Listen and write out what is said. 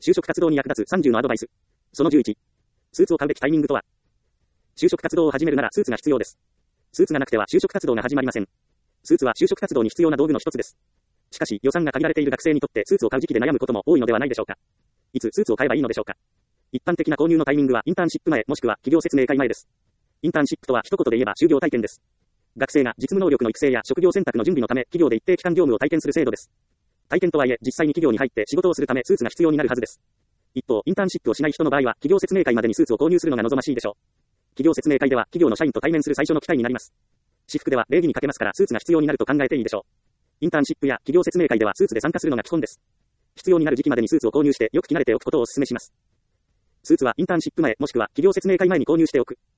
就職活動に役立つ30のアドバイス。その11。スーツを買うべきタイミングとは。就職活動を始めるならスーツが必要です。スーツがなくては就職活動が始まりません。スーツは就職活動に必要な道具の一つです。しかし予算が限られている学生にとってスーツを買う時期で悩むことも多いのではないでしょうか。いつスーツを買えばいいのでしょうか。一般的な購入のタイミングはインターンシップ前もしくは企業説明会前です。インターンシップとは一言で言えば就業体験です。学生が実務能力の育成や職業選択の準備のため企業で一定期間業務を体験する制度です。体験とはいえ実際に企業に入って仕事をするためスーツが必要になるはずです。一方、インターンシップをしない人の場合は企業説明会までにスーツを購入するのが望ましいでしょう。企業説明会では企業の社員と対面する最初の機会になります。私服では礼儀に欠けますからスーツが必要になると考えていいでしょう。インターンシップや企業説明会ではスーツで参加するのが基本です。必要になる時期までにスーツを購入してよく着慣れておくことをお勧めします。スーツはインターンシップ前もしくは企業説明会前に購入しておく。